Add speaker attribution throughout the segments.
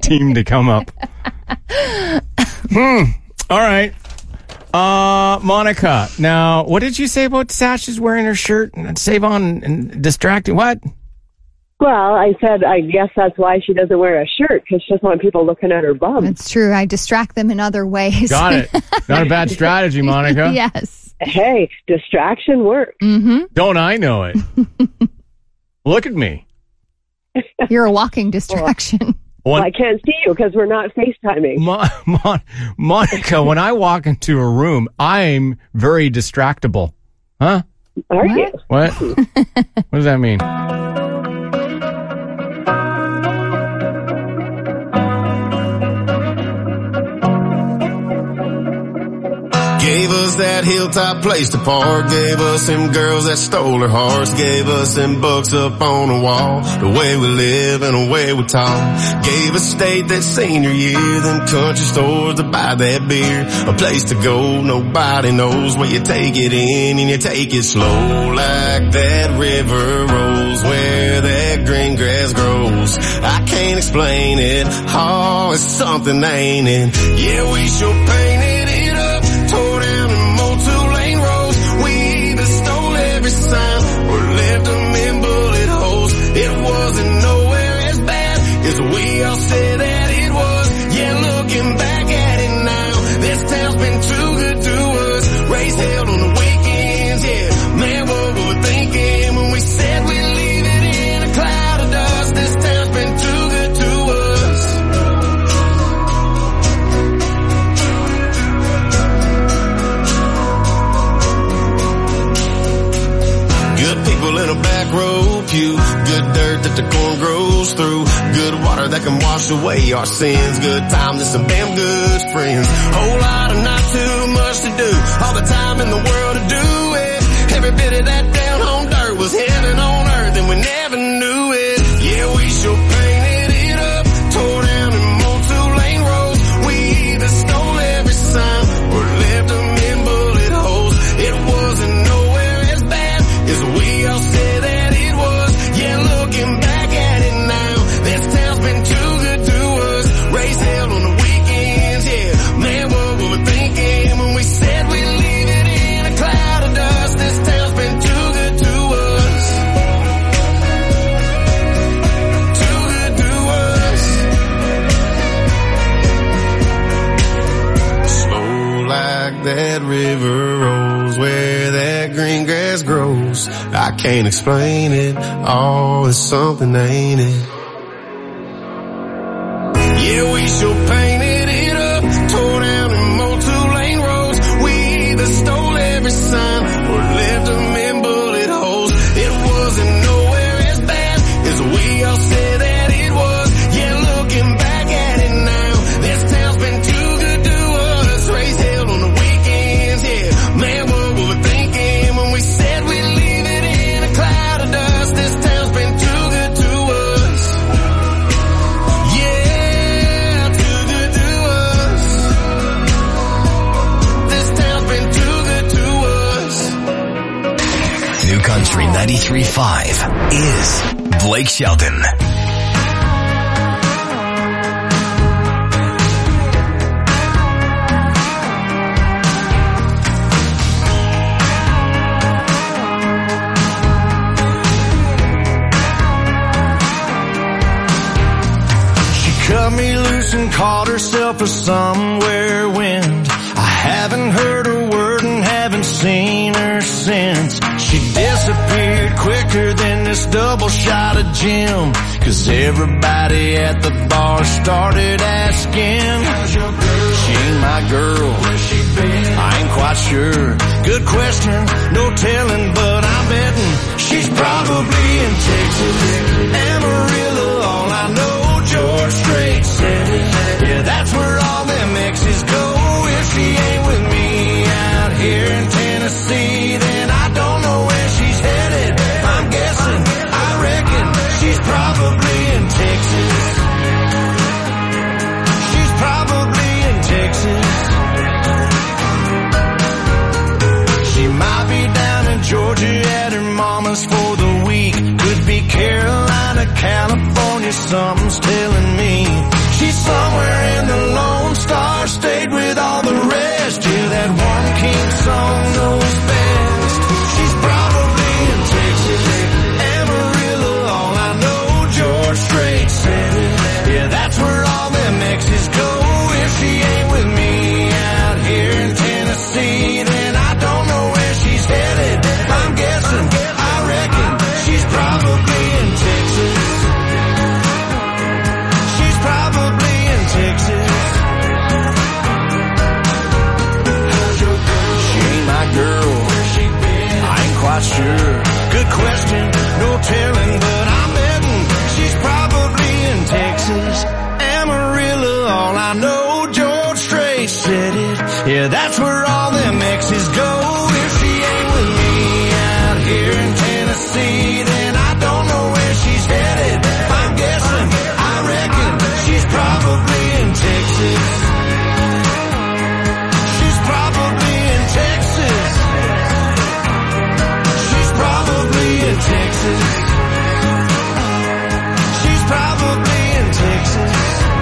Speaker 1: team to come up. All right. Monica, now, what did you say about Sasha's wearing her shirt and save on and distracting? What?
Speaker 2: Well, I said, I guess that's why she doesn't wear a shirt, because she doesn't want people looking at her bum.
Speaker 3: It's true. I distract them in other ways.
Speaker 1: Got it. Not a bad strategy, Monica.
Speaker 3: Yes.
Speaker 2: Hey, distraction works.
Speaker 3: Mm-hmm.
Speaker 1: Don't I know it? Look at me.
Speaker 3: You're a walking distraction.
Speaker 2: Well, I can't see you because we're not FaceTiming.
Speaker 1: Monica, when I walk into a room, I'm very distractible. Huh?
Speaker 2: Are you?
Speaker 1: What? What does that mean?
Speaker 4: Gave us that hilltop place to park. Gave us them girls that stole her hearts. Gave us them books up on the wall. The way we live and the way we talk. Gave us state that senior year. Them country stores to buy that beer. A place to go nobody knows, where you take it in and you take it slow. Like that river rolls where that green grass grows. I can't explain it. Oh, it's something, ain't it? Yeah, we sure painted it up. Tore down and mowed 2-lane roads. We either stole every sign or left them in bullet holes. It wasn't nowhere as bad as we all said that it was. Yeah, looking back at it now, this town's been too good to us. Race held on the weekends, yeah. Man, what were we thinking when we said we'd leave it in a cloud of dust? This town's been too good to us. Good people in a back row pew. Good dirt that the corn grows through. Good water that can wash away our sins. Good times and some damn good friends. Whole lot of not too much to do. All the time in the world to do it. Every bit of that down home dirt was heaven on earth and we never knew it. Yeah, we sure painted it up. Tore down and mowed 2-lane roads. We either stole every sign or left them in bullet holes. It wasn't nowhere as bad as we all said that it was. Yeah, looking back at it now, this town's been too good to us. Race held on the weekends, yeah. Man, what were we thinking when we said we'd leave it in a cloud of dust? This town's been too good to us. Too good to us. Slow like that river rolls where that green grass grows. I can't explain it. Oh, it's something, ain't it? Yeah, we sure painted it up. Tore down and mowed 2-lane roads. We either stole every sign or left them in bullet holes. It wasn't nowhere as bad as we all said that it was. Yeah, looking back at it now, this town's been too good to us. Race held on the weekends, yeah. Man, what were we thinking when we said we'd leave it in a cloud of dust? This town's been too good to us. Yeah, too good to us. This town's been too good to us.
Speaker 5: New Country 93.5 is Blake Shelton.
Speaker 6: She cut me loose and called herself a somewhere wind. I haven't heard her word and haven't seen her since. She disappeared quicker than this double shot of gin. 'Cause everybody at the bar started asking, how's your girl? She ain't my girl. Where's she been? I ain't quite sure. Good question, no telling, but I'm betting she's probably in Texas. Amarillo, all I know, George Strait said it. Yeah, that's where all them exes go. If she ain't with me out here in Tennessee, then I don't know where she's headed. I'm guessing, I reckon she's probably in Texas. She's probably in Texas. She might be down in Georgia at her mama's for the week. Could be Carolina, California, something's telling me. sure. Good question, no telling, but I'm betting she's probably in Texas. Amarillo, all I know, George Strait said it. Yeah, that's where all them exes go. If she ain't with me out here in Tennessee, then I don't know where she's headed. I'm guessing, I reckon she's probably in Texas. She's probably in Texas. She's probably in Texas. She's probably in Texas.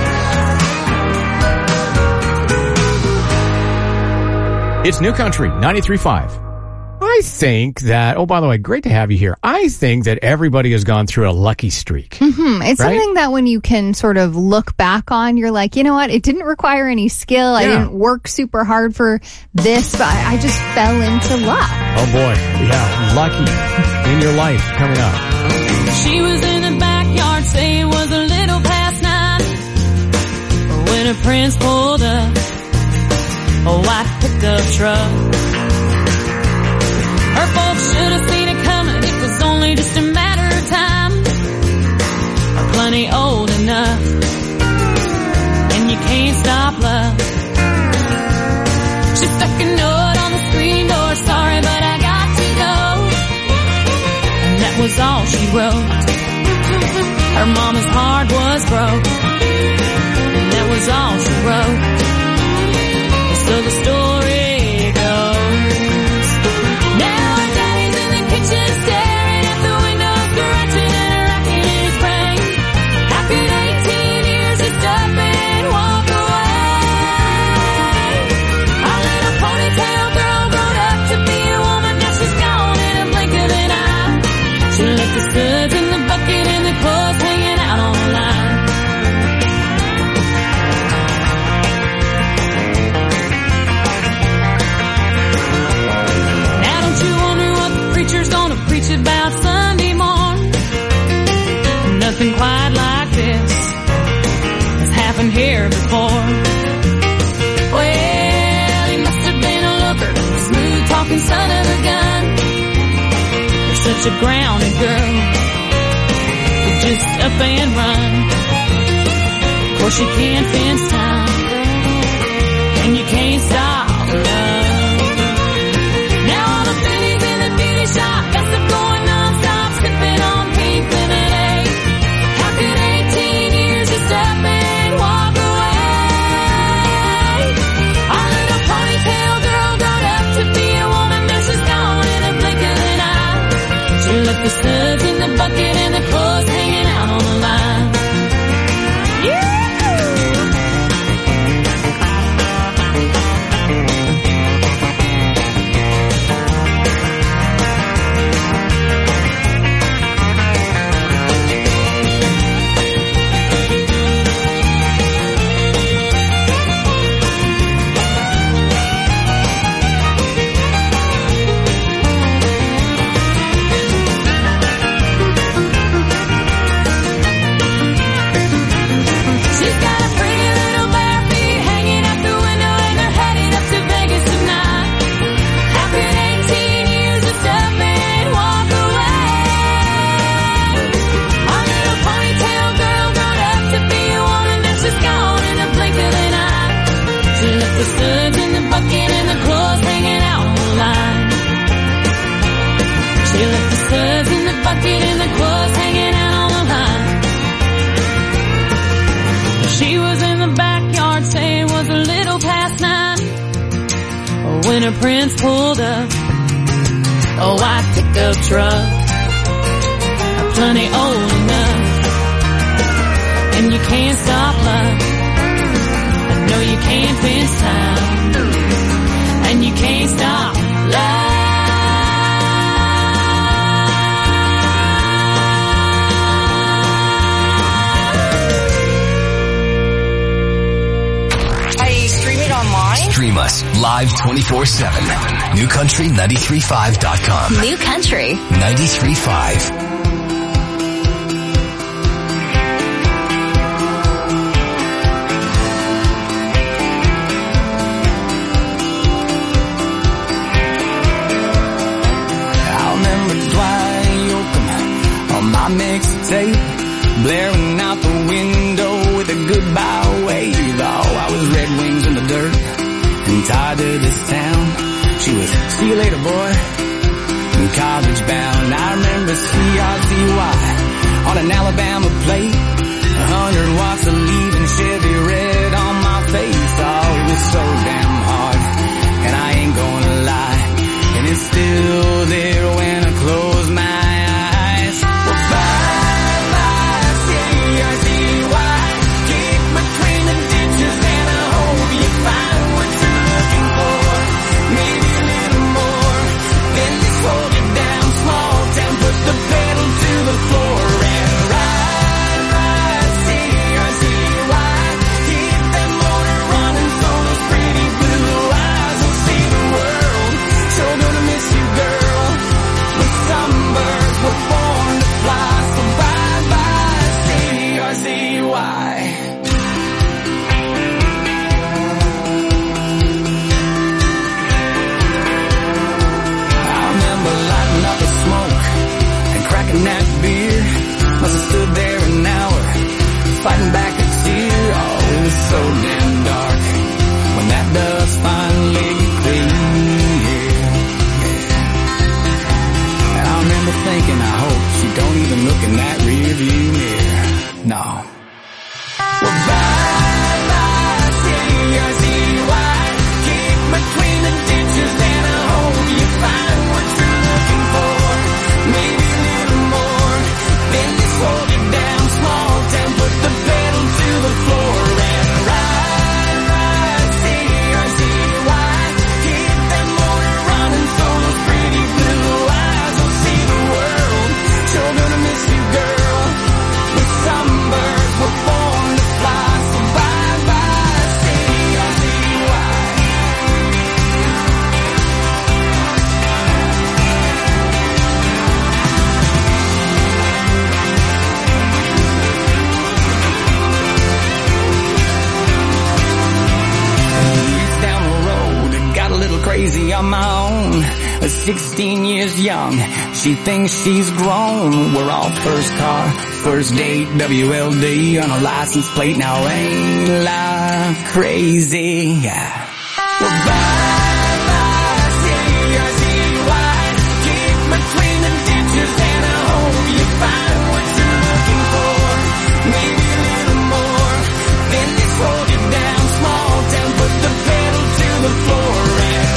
Speaker 1: It's New Country 93.5. I think that, oh, by the way, great to have you here. I think that everybody has gone through a lucky streak.
Speaker 3: Mm-hmm. It's
Speaker 1: right?
Speaker 3: something that when you can sort of look back on, you're like, you know what? It didn't require any skill. I didn't work super hard for this, but I just fell into luck.
Speaker 1: Oh, boy. Yeah, lucky in your life coming up.
Speaker 7: She was in the backyard, say it was a little past 9 when her prince pulled up a white pickup truck. Her folks should have seen it coming. It was only just a matter of time. Are plenty old enough, and you can't stop love. She stuck a note on the screen door. Sorry, but I got to go. And that was all she wrote. Her mama's heart was broke, and that was all she wrote. So the story goes. Now her daddy's in the kitchen staring at the window, scratching and racking his brain. How could 18 years just up and walk away? Our little ponytail girl grown up to be a woman, now she's gone in a blink of an eye. She left the studs in the bucket and the clothes hanging out on the line. Preacher's gonna preach about Sunday morn. Nothing quite like this has happened here before. Well, he must have been a looker, smooth talking son of a gun. You're such a grounded girl, you just up and run. Of course you can't fence time, and you can't stop love. Shop, gossip going non-stop, sipping on pink lemonade. How could 18 years just up and walk away? Our little ponytail girl grown up to be a woman, now she's gone in a blink of an eye. She left the studs in the bucket and the clothes hanging out on the line. Yeah! The studs in the bucket and the clothes hanging out on the line. She left the studs in the bucket and the clothes hanging out on the line. She was in the backyard, say it was a little past 9 when her prince pulled up a white pickup truck. Plenty old enough, and you can't stop love. No, you can't fence time, and you can't stop love.
Speaker 8: I stream it online.
Speaker 5: Stream us live 24/7. NewCountry935.com.
Speaker 8: New Country
Speaker 5: 93.5.
Speaker 9: on my own, 16 years young. She thinks she's grown. We're all first car, first date, WLD on a license plate. Now ain't life crazy? Well, bye-bye, C-R-Z-Y. Keep between the ditches and I hope you find what you're looking for. Maybe a little more than this hold you down. Small town, put the pedal to the floor and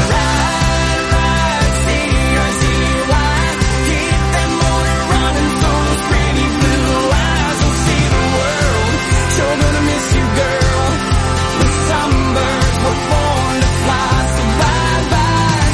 Speaker 9: ride, C-R-Z-Y. Keep that motor running so those pretty blue eyes will see the world. Sure gonna miss you, girl. The sunbirds were born to fly, so bye-bye,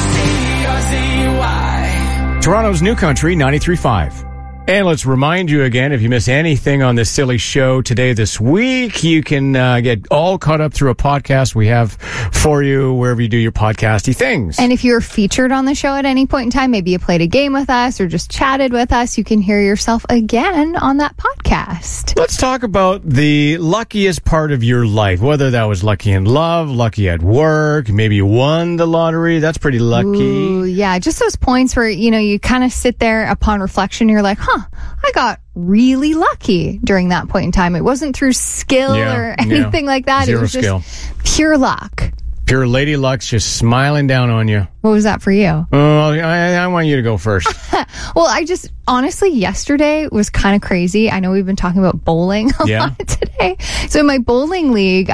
Speaker 9: C-R-Z-Y.
Speaker 1: Toronto's New Country 93.5. And let's remind you again, if you miss anything on this silly show today, this week, you can get all caught up through a podcast we have for you wherever you do your podcasty things.
Speaker 3: And if you're featured on the show at any point in time, maybe you played a game with us or just chatted with us, you can hear yourself again on that podcast.
Speaker 1: Let's talk about the luckiest part of your life, whether that was lucky in love, lucky at work, maybe you won the lottery. That's pretty lucky.
Speaker 3: Ooh, yeah, just those points where, you know, you kind of sit there upon reflection, you're like, I got really lucky during that point in time. It wasn't through skill or anything like that.
Speaker 1: Zero
Speaker 3: it was
Speaker 1: skill.
Speaker 3: Just pure luck.
Speaker 1: Pure lady luck's just smiling down on you.
Speaker 3: What was that for you?
Speaker 1: Oh, I want you to go first.
Speaker 3: Well, honestly, yesterday was kind of crazy. I know we've been talking about bowling a lot today. So in my bowling league,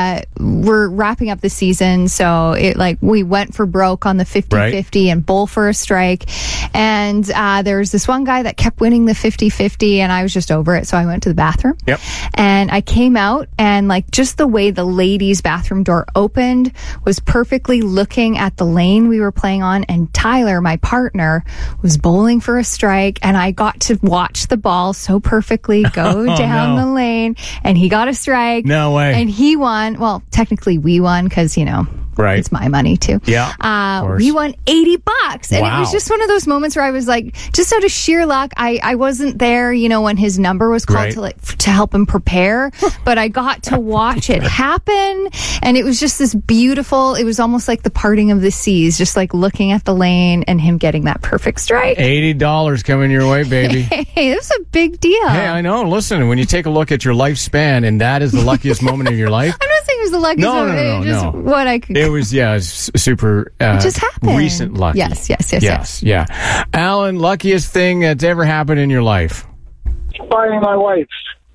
Speaker 3: we're wrapping up the season. So we went for broke on the 50-50 and bowl for a strike. And there was this one guy that kept winning the 50-50 and I was just over it. So I went to the bathroom.
Speaker 1: Yep.
Speaker 3: And I came out and just the way the ladies' bathroom door opened was perfectly looking at the lane we were playing on, and Tyler, my partner, was bowling for a strike, and I got to watch the ball so perfectly go down the lane, and he got a strike.
Speaker 1: No way.
Speaker 3: And he won. Well, technically we won because,
Speaker 1: right.
Speaker 3: It's my money too.
Speaker 1: Yeah.
Speaker 3: We won $80. And
Speaker 1: wow.
Speaker 3: It was just one of those moments where I was like, just out of sheer luck, I wasn't there, when his number was called to help him prepare, but I got to watch it happen. And it was just this beautiful, it was almost like the parting of the seas, just like looking at the lane and him getting that perfect strike.
Speaker 1: $80 coming your way, baby.
Speaker 3: Hey, it was a big deal.
Speaker 1: Hey, I know. Listen, when you take a look at your lifespan and that is the luckiest moment of your life.
Speaker 3: I'm not saying it was the luckiest moment.
Speaker 1: No.
Speaker 3: What I could.
Speaker 1: It was, super
Speaker 3: it just happened.
Speaker 1: Recent luck.
Speaker 3: Yes.
Speaker 1: Yeah. Alan, luckiest thing that's ever happened in your life?
Speaker 10: Finding my wife.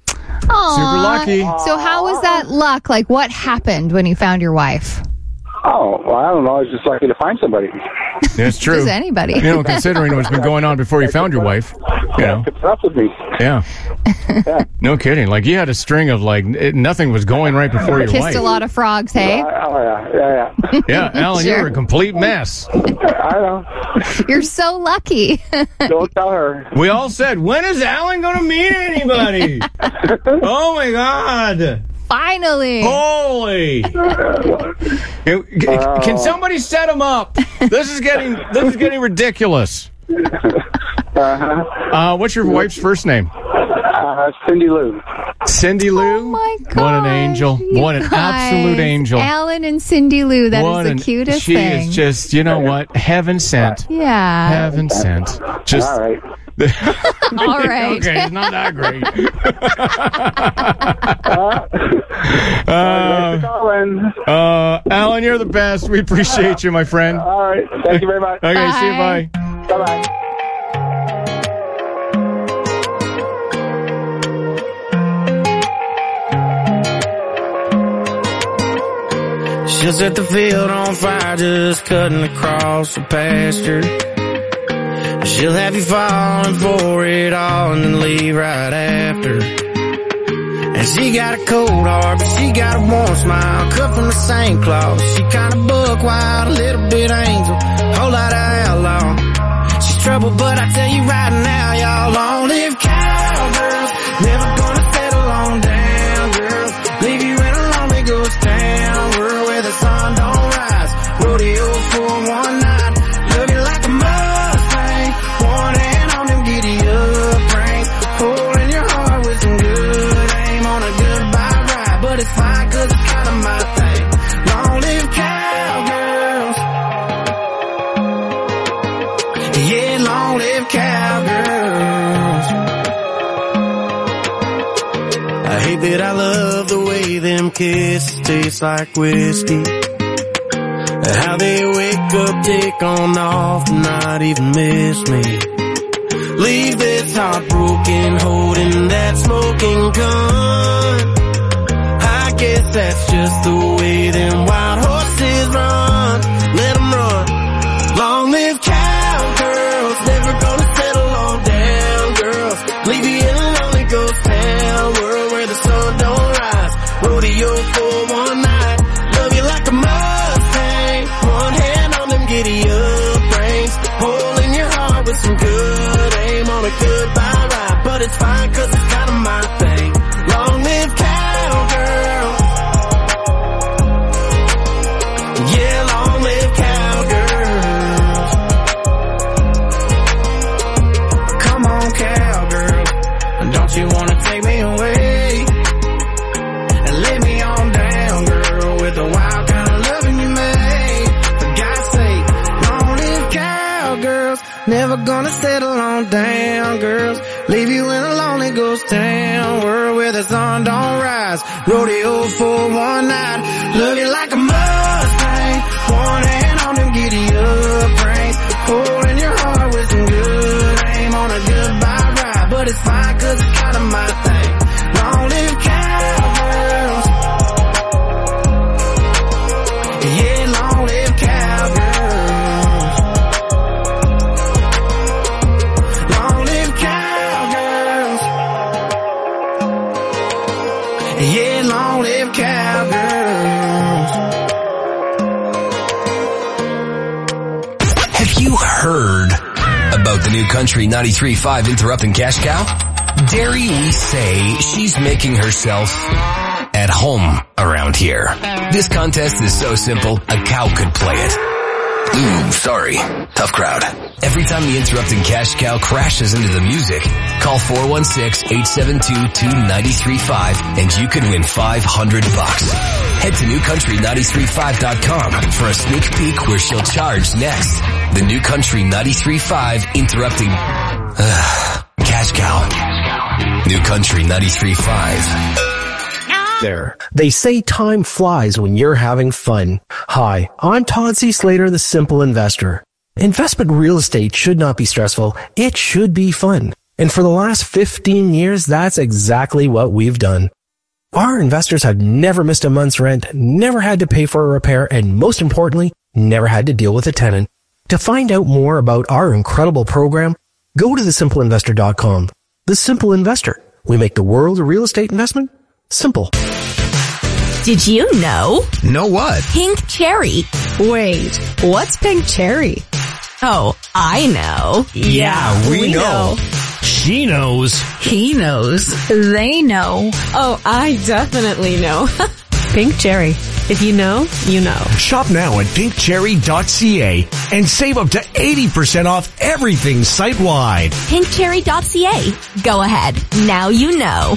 Speaker 3: Aww.
Speaker 1: Super lucky.
Speaker 3: So how was that luck? What happened when you found your wife?
Speaker 10: Oh, well, I don't know. I was just lucky to find somebody.
Speaker 1: That's true.
Speaker 3: Just anybody.
Speaker 1: Considering what's been going on before you found your wife.
Speaker 10: It's up with me.
Speaker 1: Yeah. No kidding. You had a string of nothing was going right before your wife.
Speaker 3: Kissed a lot of frogs, hey?
Speaker 10: Yeah.
Speaker 1: Yeah, Alan,
Speaker 3: Sure.
Speaker 1: you were a complete mess.
Speaker 10: I know.
Speaker 3: You're so lucky.
Speaker 10: Don't tell her.
Speaker 1: We all said, when is Alan going to meet anybody? Oh, my God.
Speaker 3: Finally.
Speaker 1: Holy. Can somebody set him up? This is getting ridiculous. What's your wife's first name?
Speaker 10: Cindy Lou.
Speaker 1: Cindy Lou?
Speaker 3: Oh my God.
Speaker 1: What an angel. What an absolute angel.
Speaker 3: Alan and Cindy Lou, that is the cutest
Speaker 1: thing.
Speaker 3: thing.
Speaker 1: She is just, what? Heaven sent.
Speaker 3: Yeah.
Speaker 1: Heaven sent. Just.
Speaker 10: All right.
Speaker 3: All right.
Speaker 1: Okay, it's not that great. Alan, you're the best. We appreciate you, my friend.
Speaker 10: All right. Thank you very much.
Speaker 1: Okay,
Speaker 3: bye.
Speaker 1: see you. Bye.
Speaker 10: Bye-bye.
Speaker 9: She'll set the field on fire just cutting across the pasture. She'll have you falling for it all and then leave right after. And she got a cold heart, but she got a warm smile, cut from the same cloth. She kinda buck wild, a little bit angel, whole lot of outlaw. She's trouble, but I tell you right now, y'all long-lived cowgirls, never gonna settle on down, girls. Leave you in a lonely ghost town, world where the sun don't rise. Rodeos for one night, looking like a Mustang, one hand on them giddy up reins, pulling your heart with some good aim on a goodbye ride. But it's fine 'cause it's kinda my thing. Long live cowgirls.
Speaker 6: it, I love the way them kisses taste like whiskey. How they wake up, take on off, not even miss me. Leave this heart broken, holding that smoking gun. I guess that's just the way them wild horses run. Let them run. Long live cowgirls, never gonna settle on down girls. Leave you in a lonely ghost town, world where the sun don't rise. Rodeo for one night, love you like a Mustang. One hand on them giddy up reins, hole in your heart with some good aim on a goodbye ride. But it's fine cause it's kinda my thing. Long live cowgirls. Yeah, long live cowgirls. Come on, cowgirl. Don't you wanna take me away and lay me on down, girl, with the wild kind of loving you made. For God's sake, long live cowgirls. Never gonna settle on down, girls. Leave you in a lonely ghost town, world where the sun don't rise. Rodeo for one night, love you like a Mustang. One hand on them giddy up reins, holding your heart with some good aim on a goodbye ride. But it's fine cause it's kinda my thing. Long live cowgirls. Yeah, long live cowgirls. Long live cowgirls. Yeah, long live cowgirls.
Speaker 5: Have you heard about the new Country 93.5 Interrupting Cash Cow? Dare we say she's making herself at home around here. This contest is so simple, a cow could play it. Ooh, sorry. Tough crowd. Every time the Interrupting Cash Cow crashes into the music, call 416-872-2935 and you can win $500. Head to newcountry935.com for a sneak peek where she'll charge next. The new Country 93.5 Interrupting Cash Cow. New Country 93.5.
Speaker 11: There. They say time flies when you're having fun. Hi, I'm Todd C. Slater, the Simple Investor. Investment real estate should not be stressful. It should be fun. And for the last 15 years, that's exactly what we've done. Our investors have never missed a month's rent, never had to pay for a repair, and most importantly, never had to deal with a tenant. To find out more about our incredible program, go to thesimpleinvestor.com. The Simple Investor. We make the world of real estate investment simple.
Speaker 12: Did you know?
Speaker 13: Know what?
Speaker 12: Pink cherry.
Speaker 14: Wait, what's pink cherry?
Speaker 12: Oh, I know.
Speaker 13: Yeah, we know. She knows.
Speaker 14: He knows.
Speaker 12: They know.
Speaker 14: Oh, I definitely know. Pink cherry. If you know, you know.
Speaker 13: Shop now at pinkcherry.ca and save up to 80% off everything site-wide.
Speaker 12: Pinkcherry.ca. Go ahead. Now you know.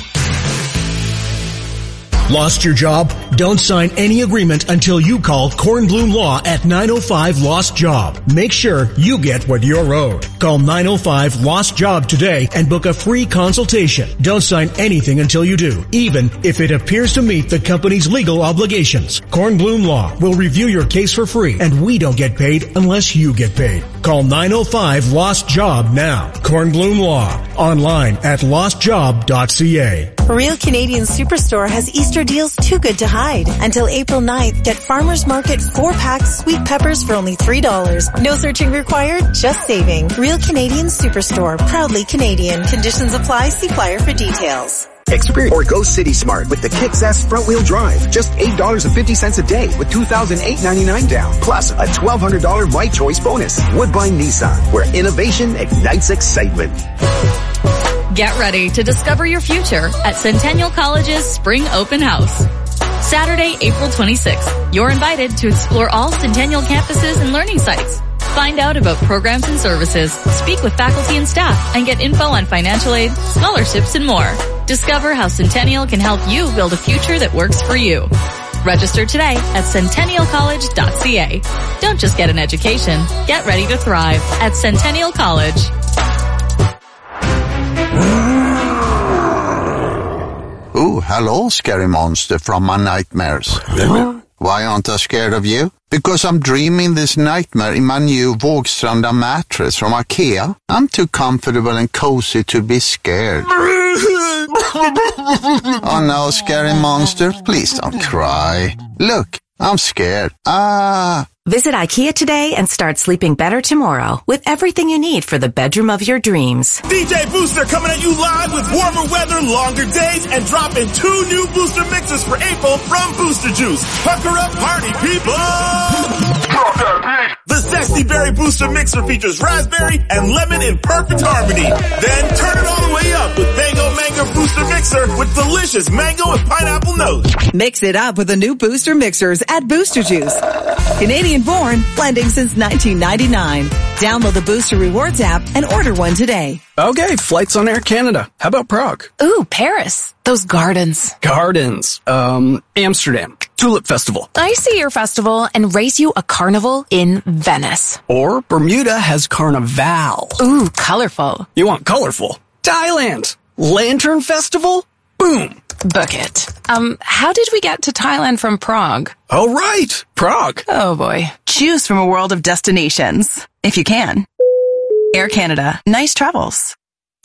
Speaker 15: Lost your job? Don't sign any agreement until you call Kornblum Law at 905 Lost Job. Make sure you get what you're owed. Call 905 Lost Job today and book a free consultation. Don't sign anything until you do, even if it appears to meet the company's legal obligations. Kornblum Law will review your case for free, and we don't get paid unless you get paid. Call 905 Lost Job now. Kornblum Law. Online at lostjob.ca.
Speaker 16: Real Canadian Superstore has Easter deals too good to hide. Until April 9th, get Farmer's Market 4-pack sweet peppers for only $3. No searching required, just saving. Real Canadian Superstore, proudly Canadian. Conditions apply. See flyer for details.
Speaker 17: Experience or go City Smart with the Kicks S front-wheel drive. Just $8.50 a day with $2,899 down. Plus a $1,200 My Choice bonus. Woodbine Nissan, where innovation ignites excitement.
Speaker 18: Get ready to discover your future at Centennial College's Spring Open House. Saturday, April 26th. You're invited to explore all Centennial campuses and learning sites. Find out about programs and services, speak with faculty and staff, and get info on financial aid, scholarships, and more. Discover how Centennial can help you build a future that works for you. Register today at centennialcollege.ca. Don't just get an education, get ready to thrive at Centennial College.
Speaker 19: Ooh, Oh, hello, scary monster from my nightmares. Why aren't I scared of you? Because I'm dreaming this nightmare in my new Vågstranda mattress from IKEA. I'm too comfortable and cozy to be scared. Oh no, scary monster, please don't cry. Look, I'm scared.
Speaker 20: Visit IKEA today and start sleeping better tomorrow with everything you need for the bedroom of your dreams.
Speaker 21: DJ Booster coming at you live with warmer weather, longer days, and dropping 2 new Booster mixes for April from Booster Juice. Pucker up, party people! The Zesty Berry Booster Mixer features raspberry and lemon in perfect harmony. Then turn it all the way up with Mango Booster Mixer with delicious mango and pineapple notes.
Speaker 22: Mix it up with the new Booster Mixers at Booster Juice. Canadian-born, blending since 1999. Download the Booster Rewards app and order one today.
Speaker 23: Okay, flights on Air Canada. How about Prague?
Speaker 24: Ooh, Paris. Those gardens.
Speaker 23: Gardens. Amsterdam. Tulip Festival.
Speaker 24: I see your festival and race you a carnival in Venice.
Speaker 23: Or Bermuda has Carnival.
Speaker 24: Ooh, colorful.
Speaker 23: You want colorful? Thailand. Lantern Festival? Boom.
Speaker 24: Book it. How did we get to Thailand from Prague?
Speaker 23: Oh, right. Prague.
Speaker 24: Oh, boy.
Speaker 22: Choose from a world of destinations. If you can. Air Canada. Nice travels.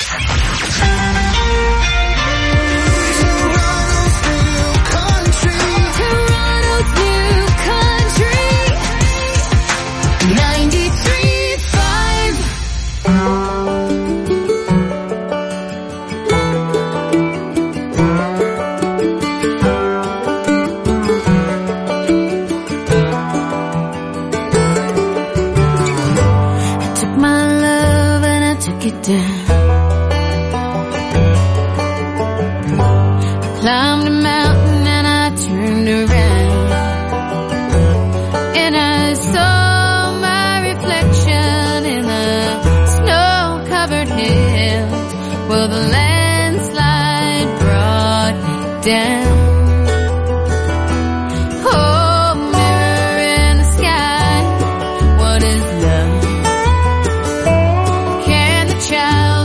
Speaker 7: Climbed a mountain and I turned around and I saw my reflection in the snow-covered hills. Well, the landslide brought me down. Oh, mirror in the sky, what is love? Can the child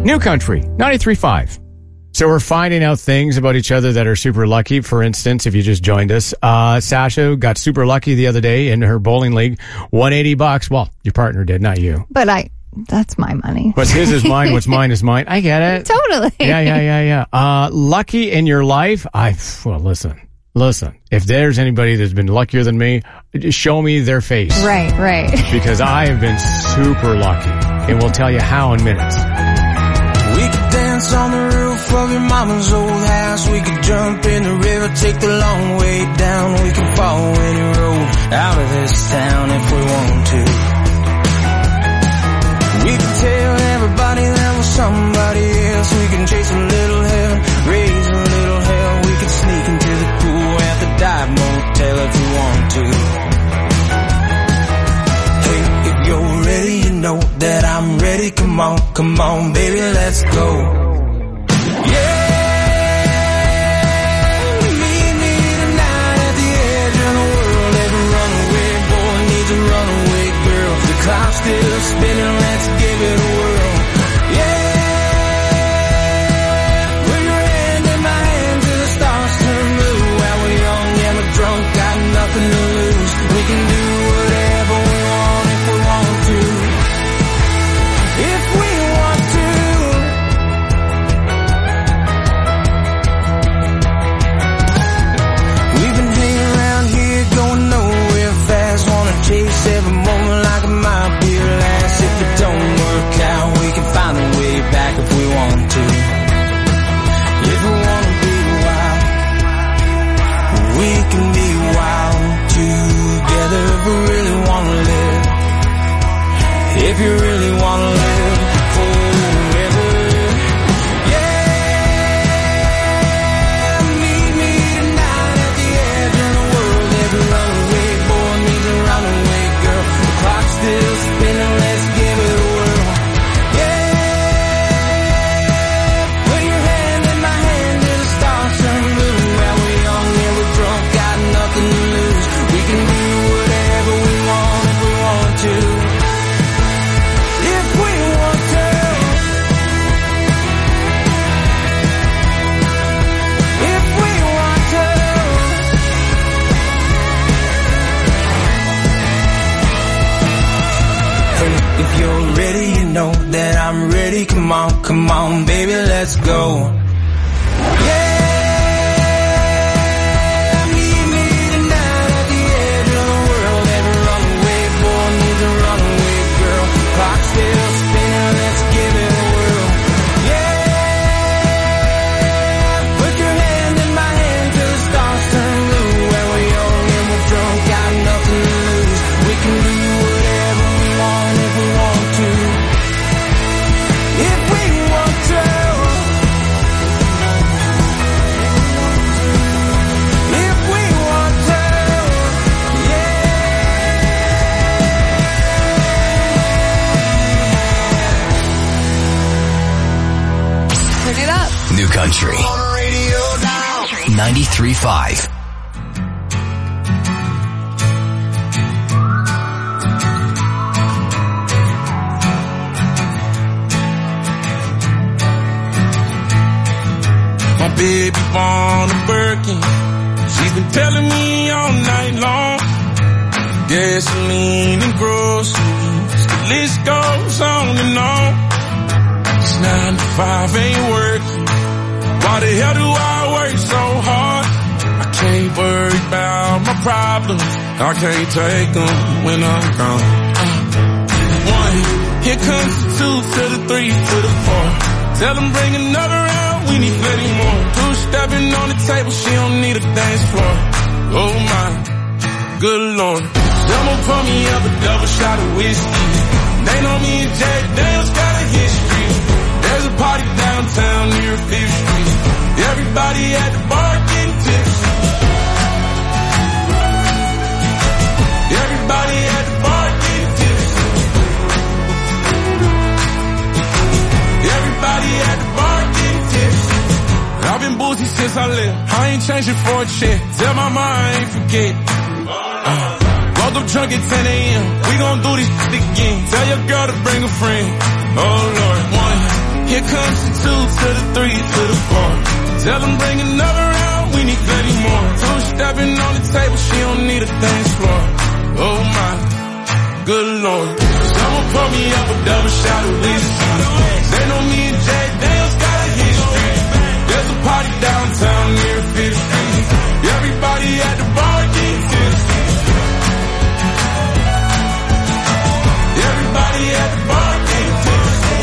Speaker 1: New Country, 93.5. So we're finding out things about each other that are super lucky. For instance, if you just joined us, Sasha got super lucky the other day in her bowling league, won $80. Well, your partner did, not you.
Speaker 2: But that's my money.
Speaker 1: What's his is mine, what's mine is mine. I get it.
Speaker 2: Totally.
Speaker 1: Yeah. Lucky in your life? Listen, if there's anybody that's been luckier than me, just show me their face.
Speaker 2: Right.
Speaker 1: Because I have been super lucky. And we'll tell you how in minutes.
Speaker 3: We could dance on the roof of your mama's old house. We could jump in the river, take the long way down. We can follow any road out of this town if we want to. We could tell everybody there was somebody else. We can chase a little heaven, raise a little hell. We could sneak into the pool at the dive motel if we want to. Hey, if you're ready, you know that I'm ready. Come on, baby, let's go. Clock's still spinning, let's give it a whirl. Yeah, put your hand in my hand till the stars turn blue. While we're young and we're drunk, got nothing to lose. We can do whatever we want if we want to. If we want to. We've been hanging around here going nowhere fast. Wanna chase every moment like it might be your last. If it don't work out, we can find a way back if we want to. If we wanna be wild, we can be wild together. If we really wanna live, if you really wanna live forever. Yeah, meet me tonight at the edge of the world. Every runaway boy needs a runaway girl. The clock's still spinning, let's give it a whirl. Yeah, put your hand in my hand till the stars turn blue. While we're young and we're drunk, got nothing to lose. We can do whatever we want if we want to. If we want to. If we want to. Hey, if you're ready, you know that I'm ready. Come on, baby, let's go. Yeah, meet me tonight at the edge of the world. Every runaway boy needs a runaway girl. Clock's still spinning, let's give it a whirl. Yeah, put your hand in my hand till the stars turn blue. When we're young and we're drunk, got nothing to lose. We can do whatever we want if we want to. If we want to. If we want to.
Speaker 18: Turn it up.
Speaker 5: New Country. 93.5.
Speaker 3: My baby born a Birkin. She's been telling me all night long. Gasoline and groceries, the list goes on and on. It's 9 to 5, ain't working. Why the hell do I work so hard? I can't worry about my problems. I can't take them when I'm gone. 1, here comes the 2 to the 3 to the 4. Tell them bring another round, we need plenty more. 2 stepping on the table, she don't need a dance floor. Oh my, good lord. Someone pour me up a double shot of whiskey. They know me and Jack Daniels got a history. There's a party downtown near 5th Street. Everybody at the bar getting tipsy. Everybody at the bar getting tipsy. Everybody at the bar getting tipsy. I've been boozy since I left. I ain't changing for a check. Tell my mom I ain't forget. Woke up drunk at 10 a.m. We gon' do this shit again. Tell your girl to bring a friend. Oh Lord. 1, Here comes the 2 to the 3 to the 4. Tell them bring another round, we need 30 more. 2 stepping on the table, she don't need a dance floor. Oh my, good Lord. Someone pour me up a double shot of whiskey. They know me and Jack Daniels got a history. There's a party downtown near 5th Street. Everybody at the bar getting tipsy. Everybody at the bar getting tipsy.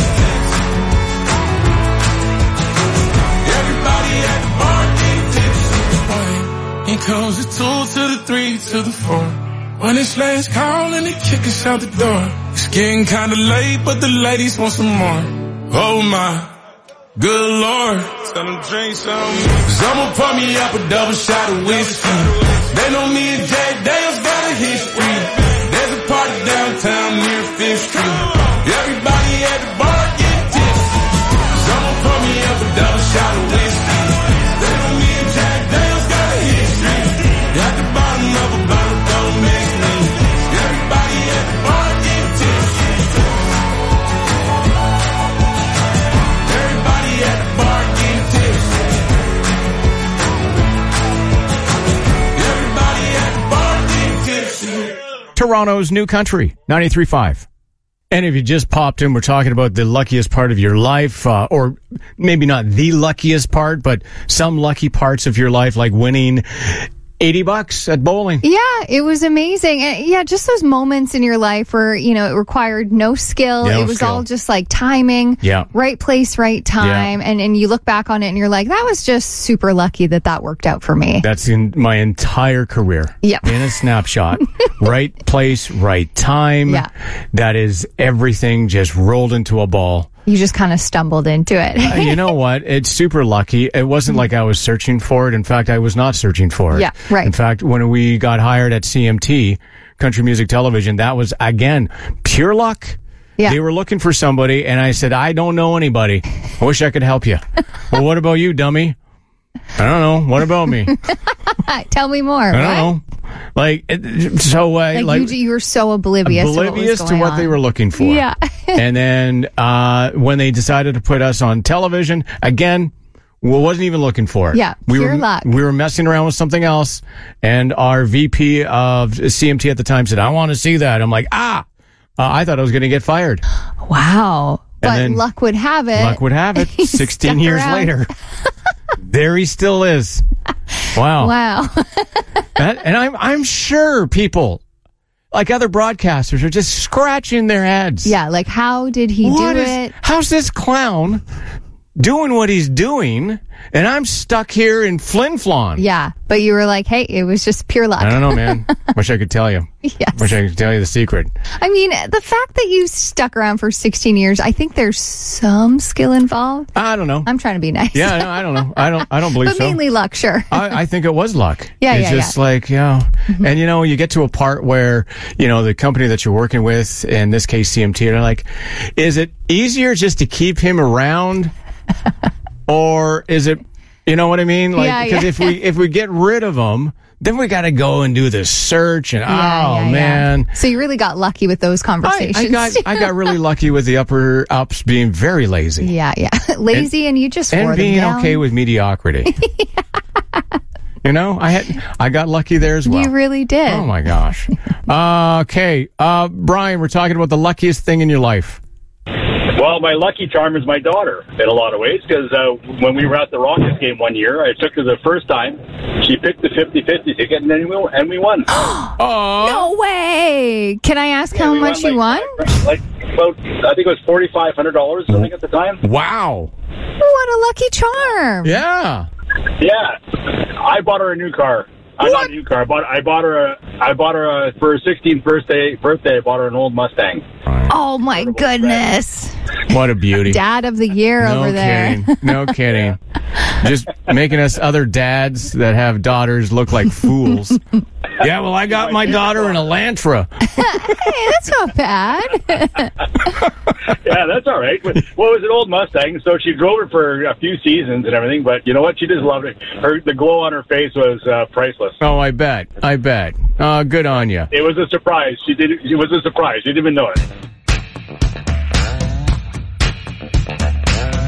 Speaker 3: Everybody at the bar getting tipsy. Here comes the 2 to the 3 to the 4. When it's last call and they kick us out the door. It's getting kinda late, but the ladies want some more. Oh my, good Lord. Tell them drink some. Someone pour me up a double shot of whiskey. They know me and Jack Daniels got a history. There's a party downtown near 5th Street. Everybody at the bar getting tipsy. Someone pour me up a double shot of whiskey. They know me and Jack Daniels got a history. At the bottom of a bottle, don't mix me. Everybody at the bar getting tipsy. Everybody at the bar getting tipsy. Everybody at the bar getting tipsy.
Speaker 1: Toronto's New Country, 93.5. And if you just popped in, we're talking about the luckiest part of your life, or maybe not the luckiest part, but some lucky parts of your life, like winning $80 at bowling.
Speaker 2: Yeah, it was amazing. And yeah, just those moments in your life where, you know, it required no skill.
Speaker 1: No
Speaker 2: it was
Speaker 1: skill.
Speaker 2: all just like timing,
Speaker 1: Yeah.
Speaker 2: right place, right time.
Speaker 1: Yeah.
Speaker 2: And you look back on it and you're like, that was just super lucky that worked out for me.
Speaker 1: That's in my entire career.
Speaker 2: Yep.
Speaker 1: In a snapshot. Right place, right time.
Speaker 2: Yeah.
Speaker 1: That is everything just rolled into a ball.
Speaker 2: You just kind of stumbled into it.
Speaker 1: You know what? It's super lucky. It wasn't like I was searching for it. In fact, I was not searching for it.
Speaker 2: Yeah, right.
Speaker 1: In fact, when we got hired at CMT, Country Music Television, that was, again, pure luck.
Speaker 2: Yeah.
Speaker 1: They were looking for somebody, and I said, I don't know anybody. I wish I could help you. Well, what about you, dummy? I don't know. What about me?
Speaker 2: Tell me more.
Speaker 1: I don't know. Like,
Speaker 2: You were so oblivious to what was going
Speaker 1: what they
Speaker 2: on.
Speaker 1: were looking for.
Speaker 2: Yeah.
Speaker 1: And then when they decided to put us on television, again, wasn't even looking for it.
Speaker 2: Yeah, pure luck.
Speaker 1: We were messing around with something else, and our VP of CMT at the time said, I want to see that. I'm like, I thought I was going to get fired.
Speaker 2: Wow.
Speaker 1: And
Speaker 2: But
Speaker 1: then
Speaker 2: luck would have it.
Speaker 1: Luck would have it.
Speaker 2: He
Speaker 1: 16
Speaker 2: stuck
Speaker 1: years
Speaker 2: around.
Speaker 1: later. There he still is. Wow.
Speaker 2: Wow.
Speaker 1: And I'm sure people, like other broadcasters, are just scratching their heads.
Speaker 2: Yeah, like how did he do it?
Speaker 1: How's this clown doing what he's doing, and I'm stuck here in Flin Flon?
Speaker 2: Yeah, but you were like, hey, it was just pure luck.
Speaker 1: I don't know, man. Wish I could tell you.
Speaker 2: Yes.
Speaker 1: Wish I could tell you the secret.
Speaker 2: I mean, the fact that you stuck around for 16 years, I think there's some skill involved.
Speaker 1: I don't know.
Speaker 2: I'm trying to be nice.
Speaker 1: Yeah, no, I don't know. I don't believe
Speaker 2: but
Speaker 1: so.
Speaker 2: mainly luck, sure.
Speaker 1: I think it was luck.
Speaker 2: Yeah,
Speaker 1: it's
Speaker 2: yeah,
Speaker 1: just
Speaker 2: yeah.
Speaker 1: like, and you get to a part where, the company that you're working with, in this case CMT, they're like, is it easier just to keep him around? Or is it, you know what I mean? Like,
Speaker 2: Yeah,
Speaker 1: because
Speaker 2: yeah.
Speaker 1: if we get rid of them, then we got to go and do this search, and
Speaker 2: Yeah.
Speaker 1: man.
Speaker 2: So you really got lucky with those conversations.
Speaker 1: I got really lucky with the upper ups being very lazy.
Speaker 2: Yeah. Lazy, and you just wore
Speaker 1: And
Speaker 2: them
Speaker 1: being
Speaker 2: down.
Speaker 1: okay with mediocrity. I got lucky there as well.
Speaker 2: You really did.
Speaker 1: Oh my gosh. Okay. Brian, we're talking about the luckiest thing in your life.
Speaker 4: Well, my lucky charm is my daughter in a lot of ways, because when we were at the Rockets game one year, I took her the first time. She picked the 50-50 ticket, and then we won.
Speaker 2: No way. Can I ask how
Speaker 4: we
Speaker 2: much you won?
Speaker 4: Like about, I think it was $4,500, I think, at the time.
Speaker 1: Wow.
Speaker 2: What a lucky charm.
Speaker 1: Yeah.
Speaker 4: Yeah. I bought her a new car. Not a new car. I bought her for her 16th birthday. I bought her an old Mustang.
Speaker 2: Oh my goodness.
Speaker 1: What a beauty.
Speaker 2: Dad of the year over there.
Speaker 1: Kidding. No kidding. Just making us other dads that have daughters look like fools. Yeah, well, I got my daughter in Elantra.
Speaker 2: Hey, that's not bad.
Speaker 4: Yeah, that's all right. Well, it was an old Mustang, so she drove it for a few seasons and everything, but you know what? She just loved it. The glow on her face was priceless.
Speaker 1: Oh, I bet. Good on you.
Speaker 4: It was a surprise. It was a surprise. She didn't even know it.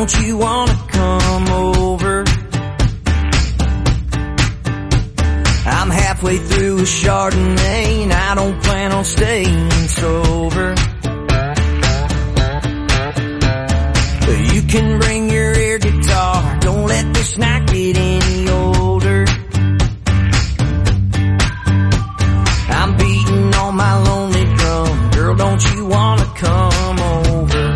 Speaker 6: don't you wanna come over? I'm halfway through a Chardonnay and I don't plan on staying sober. You can bring your air guitar, don't let this night get any older. I'm beating on my lonely drum, girl, don't you wanna come over?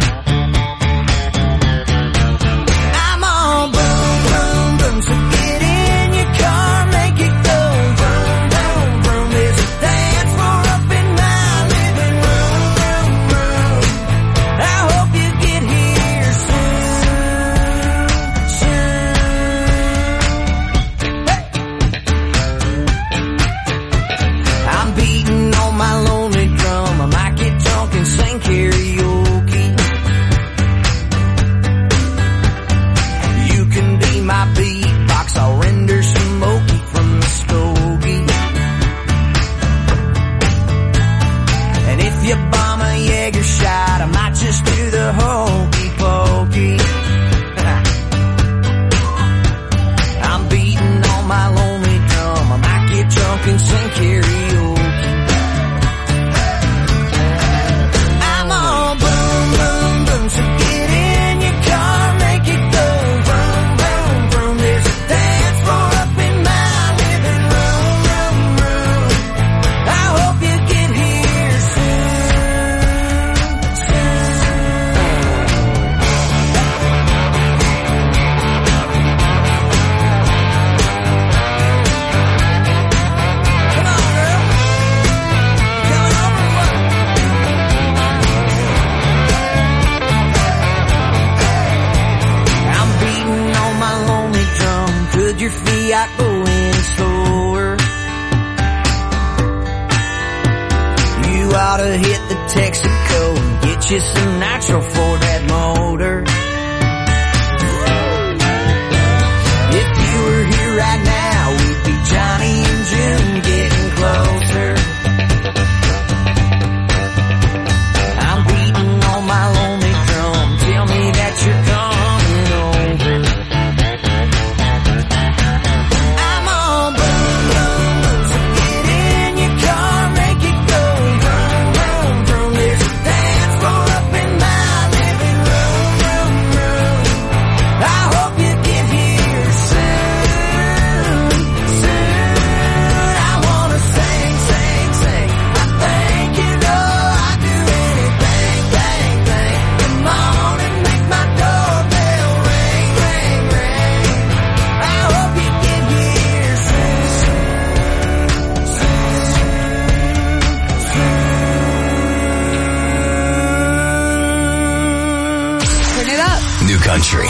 Speaker 6: I'm all boom, boom, boom, so get in your car, make it go vroom, vroom, vroom. There's a dance floor up in my living room, room, room. I hope you get here soon. I'm beating on my lonely drum, I might get drunk and sing karaoke. You can be my beatbox, I'll render smoky from the stogie. And if you bomb a Jaeger shot, I might just do the hokey pokey. I'm beating on my lonely drum, I might get drunk and sing karaoke. I'm all boom, boom, boom, so get in your car, make it go vroom, vroom, vroom. There's a dance floor up in my living room, room, room. I hope you get here I'm beating on my lonely drum. Could your Fiat go any slower? You ought to hit the Texaco and get you some nitro for that motor. If you were here right now, we'd be Johnny and June getting closer. I'm beating on my lonely drum. Tell me that you're coming over. I'm all boom, boom, boom, so get in your car, make it go vroom, vroom, vroom. There's a dance floor up in my living room, room, room. I hope you get here soon, soon. I wanna sing, sing, sing. I think you know I'd do anything, bang, bang. Come on and make my doorbell ring, ring, ring. I hope you get here soon,
Speaker 2: Turn it up.
Speaker 5: New Country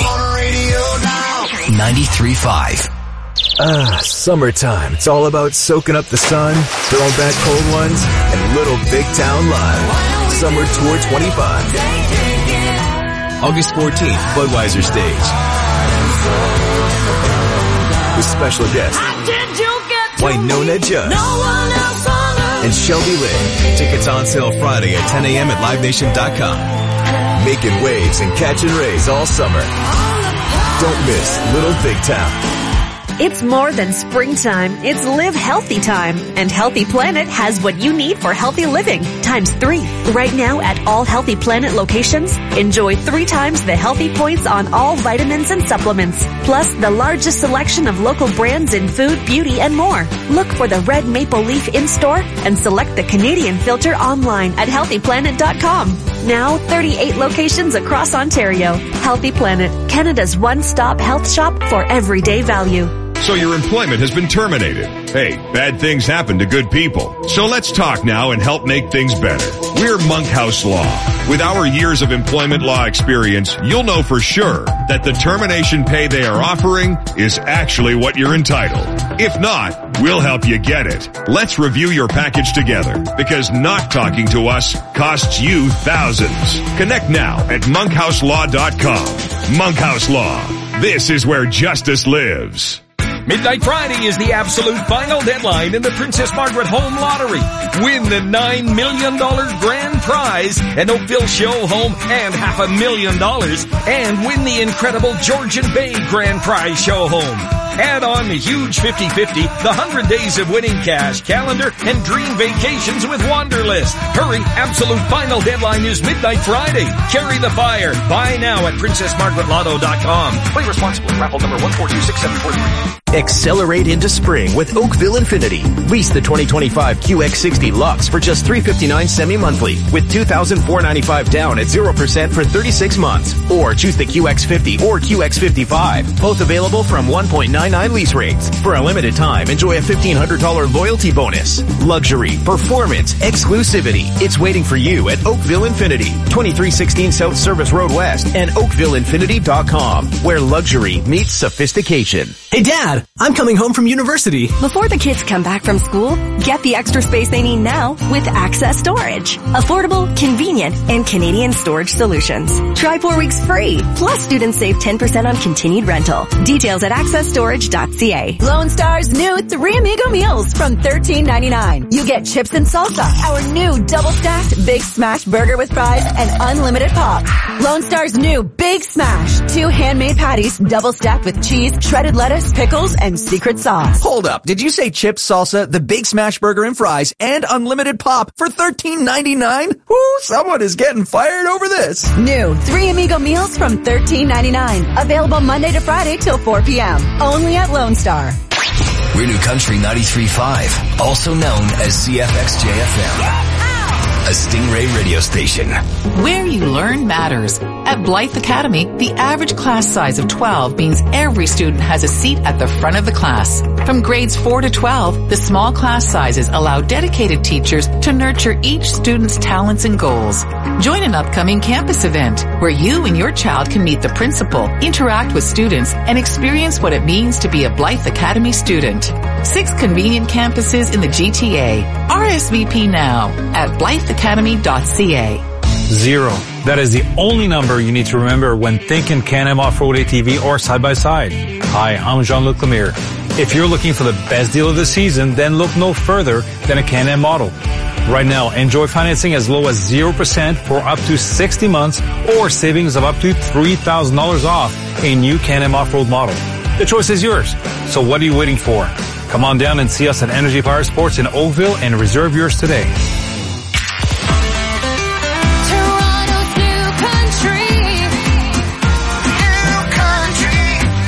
Speaker 5: 93.5.
Speaker 8: Summertime. It's all about soaking up the sun, throwing back cold ones, and Little Big Town Live. Summer Tour 25. August 14th, Budweiser Stage. With special guests, Wynonna Judd and Shelby Lynn. Tickets on sale Friday at 10 a.m. at LiveNation.com. Making waves and catching rays all summer. Don't miss Little Big Town.
Speaker 14: It's more than springtime. It's Live Healthy time. And Healthy Planet has what you need for healthy living ×3. Right now at all Healthy Planet locations, enjoy 3 times the healthy points on all vitamins and supplements. Plus the largest selection of local brands in food, beauty, and more. Look for the red maple leaf in-store and select the Canadian filter online at healthyplanet.com. Now 38 locations across Ontario. Healthy Planet, Canada's one-stop health shop for everyday value.
Speaker 9: So your employment has been terminated. Hey, bad things happen to good people. So let's talk now and help make things better. We're Monkhouse Law. With our years of employment law experience, you'll know for sure that the termination pay they are offering is actually what you're entitled. If not, we'll help you get it. Let's review your package together, because not talking to us costs you thousands. Connect now at monkhouselaw.com. Monkhouse Law. This is where justice lives.
Speaker 10: Midnight Friday is the absolute final deadline in the Princess Margaret Home Lottery. Win the $9 million grand prize, an Oakville show home and $500,000, and win the incredible Georgian Bay grand prize show home. Add on the huge 50-50, the 100 days of winning cash, calendar, and dream vacations with Wanderlist. Hurry, absolute final deadline is Midnight Friday. Carry the fire. Buy now at PrincessMargaretLotto.com. Play responsibly. Raffle number 1426743.
Speaker 11: Accelerate into spring with Oakville Infinity. Lease the 2025 QX60 Lux for just $359 semi-monthly with $2,495 down at 0% for 36 months. Or choose the QX50 or QX55. Both available from 1.99 lease rates. For a limited time, enjoy a $1,500 loyalty bonus. Luxury, performance, exclusivity. It's waiting for you at Oakville Infinity. 2316 South Service Road West and OakvilleInfinity.com, where luxury meets sophistication.
Speaker 23: Hey Dad, I'm coming home from university.
Speaker 12: Before the kids come back from school, get the extra space they need now with Access Storage. Affordable, convenient, and Canadian storage solutions. Try 4 weeks free. Plus, students save 10% on continued rental. Details at accessstorage.ca.
Speaker 22: Lone Star's new 3 Amigo meals from $13.99. You get chips and salsa, our new double-stacked Big Smash burger with fries and unlimited pop. Lone Star's new Big Smash, 2 handmade patties, double-stacked with cheese, shredded lettuce, pickles, and secret sauce.
Speaker 23: Hold up, did you say chips, salsa, the Big Smash burger and fries, and unlimited pop for $13.99? Ooh, someone is getting fired over this.
Speaker 22: New 3 Amigo meals from $13.99. Available Monday to Friday till 4 p.m. Only at Lone Star.
Speaker 5: We're New Country 93.5, also known as CFXJFM. A Stingray radio station.
Speaker 13: Where you learn matters. At Blythe Academy, the average class size of 12 means every student has a seat at the front of the class. From grades 4 to 12, the small class sizes allow dedicated teachers to nurture each student's talents and goals. Join an upcoming campus event where you and your child can meet the principal, interact with students, and experience what it means to be a Blythe Academy student. 6 convenient campuses in the GTA. RSVP now at blytheacademy.ca.
Speaker 25: 0. That is the only number you need to remember when thinking Can-Am Off-Road ATV or side-by-side. Hi, I'm Jean-Luc Lemire. If you're looking for the best deal of the season, then look no further than a Can-Am model. Right now, enjoy financing as low as 0% for up to 60 months or savings of up to $3,000 off a new Can-Am Off-Road model. The choice is yours. So what are you waiting for? Come on down and see us at Energy Power Sports in Oakville and reserve yours today.
Speaker 6: Toronto's New Country. New Country.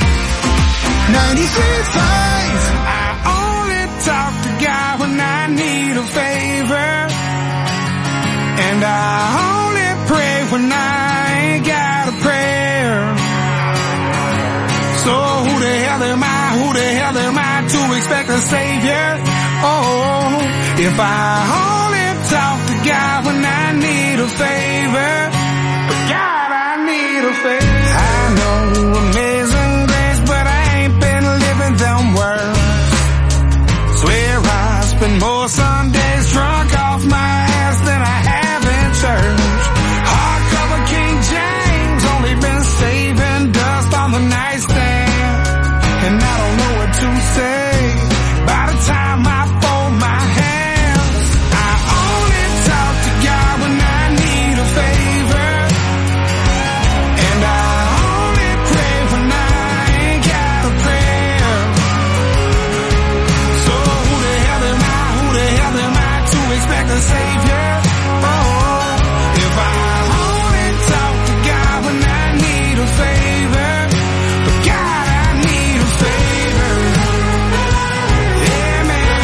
Speaker 3: 93.5. I only talk to God when I need a favor. And I only pray when I ain't got a prayer. So who the hell am I? Who the hell am I to expect a savior? Oh, if I only talk to God when I need a favor. But God, I need a favor. I know amazing grace, but I ain't been living them words. Swear I spend more Sundays drunk off my ass than I have in church. Hardcover King James, only been saving dust on the nightstand. And I don't know what to say by the time I fold my hands. I only talk to God when I need a favor. And I only pray when I ain't got a prayer. So who the hell am I? Who the hell am I to expect a savior? Oh, if I only talk to God when I need a favor. But God, I need a favor. Yeah, man.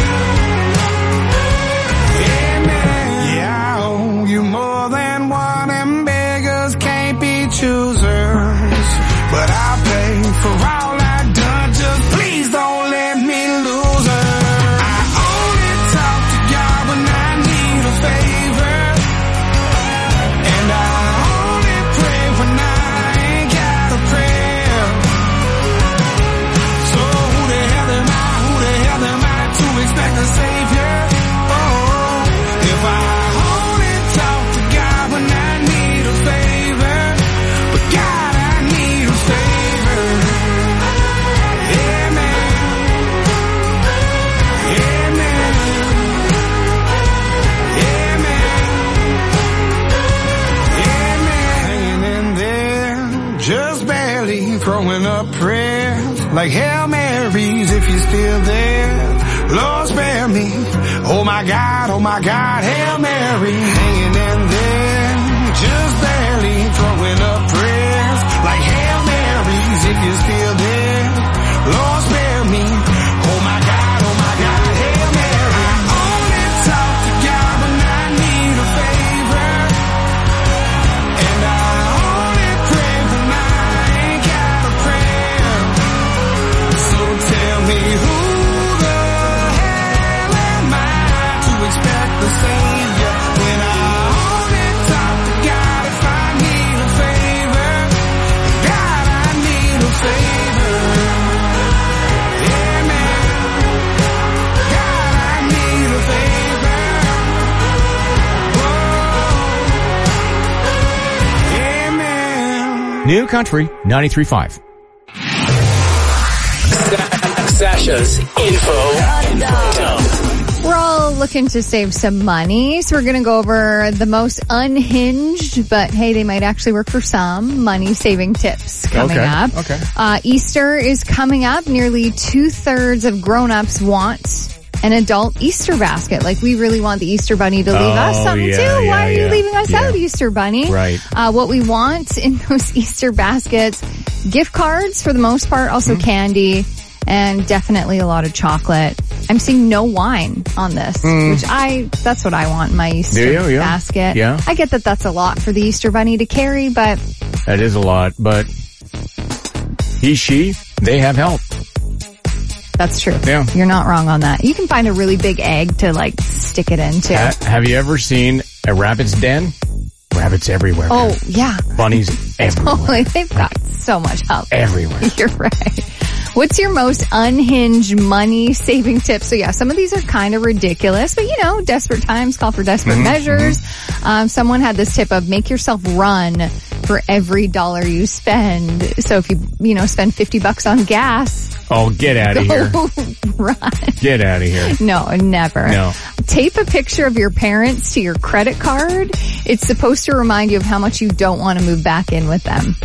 Speaker 3: Yeah, man. Yeah, I owe you more than one, and beggars can't be choosers. But I'll pay for all I've done, just please don't let me lose her. I only talk to God when I need a favor. And I only pray when I ain't got a prayer. So who the hell am I? Who the hell am I to expect a savior? Oh, if I only talk to God when I need a favor. But God, I need a favor. throwing up prayers like Hail Marys if you're still there. Lord spare me. Oh my God, Hail Mary. Hanging in there, just barely throwing up prayers like Hail Marys if you're still there. Lord spare me. Oh my God, Hail Mary. I only talk to God when I need a favor. And I only pray when I ain't got a prayer. So tell me who the hell am I to expect the Savior when I only talk to God if I need a favor. God, I need a favor.
Speaker 1: New Country 93.5.
Speaker 15: Sasha's info dump.
Speaker 2: We're all looking to save some money, so we're going to go over the most unhinged, but hey, they might actually work for some, money-saving tips coming up.
Speaker 1: Okay.
Speaker 2: Easter is coming up. Nearly 2/3 of grown-ups want an adult Easter basket. Like, we really want the Easter Bunny to leave us something too. Why are you leaving us out, Easter Bunny?
Speaker 1: Right.
Speaker 2: What we want in those Easter baskets, gift cards for the most part, also candy, and definitely a lot of chocolate. I'm seeing no wine on this, which that's what I want in my Easter basket.
Speaker 1: Yeah.
Speaker 2: I get that that's a lot for the Easter Bunny to carry, but
Speaker 1: That is a lot, but they have help.
Speaker 2: that's true.
Speaker 1: Yeah.
Speaker 2: You're not wrong on that. You can find a really big egg to like stick it into.
Speaker 1: Have you ever seen a rabbit's den? Rabbits everywhere.
Speaker 2: Oh,
Speaker 1: man.
Speaker 2: yeah.
Speaker 1: Bunnies everywhere.
Speaker 2: Totally. They've got so much help.
Speaker 1: Everywhere.
Speaker 2: You're right. What's your most unhinged money-saving tip? So yeah, some of these are kind of ridiculous, but you know, desperate times call for desperate measures. Someone had this tip of make yourself run for every dollar you spend. So if you spend $50 on gas.
Speaker 1: Oh, get out of here.
Speaker 2: Run.
Speaker 1: Get out of here.
Speaker 2: No, never.
Speaker 1: No.
Speaker 2: Tape a picture of your parents to your credit card. It's supposed to remind you of how much you don't want to move back in with them.